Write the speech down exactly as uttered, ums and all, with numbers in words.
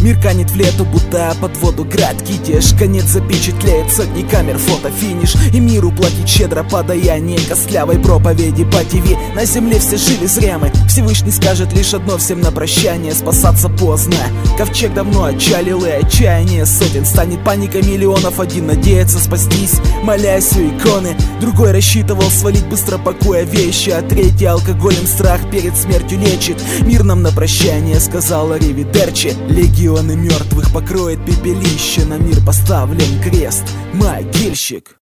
Мир канет в лету, будто под воду град кидешь. Конец запечатлеет сотни камер, фото, финиш. И миру платит щедро подаяние костлявой проповеди по ТВ. На земле все жили зря мы. Всевышний скажет лишь одно всем на прощание: спасаться поздно. Ковчег давно отчалил, и отчаяние сотен станет паникой миллионов. Один надеется спастись, молясь у иконы, другой рассчитывал свалить быстро, покоя вещи, а третий алкоголем страх перед смертью лечит. Мир нам на прощание сказал аривидерчи. Легионы мертвых покроет пепелище, на мир поставлен крест. Могильщик.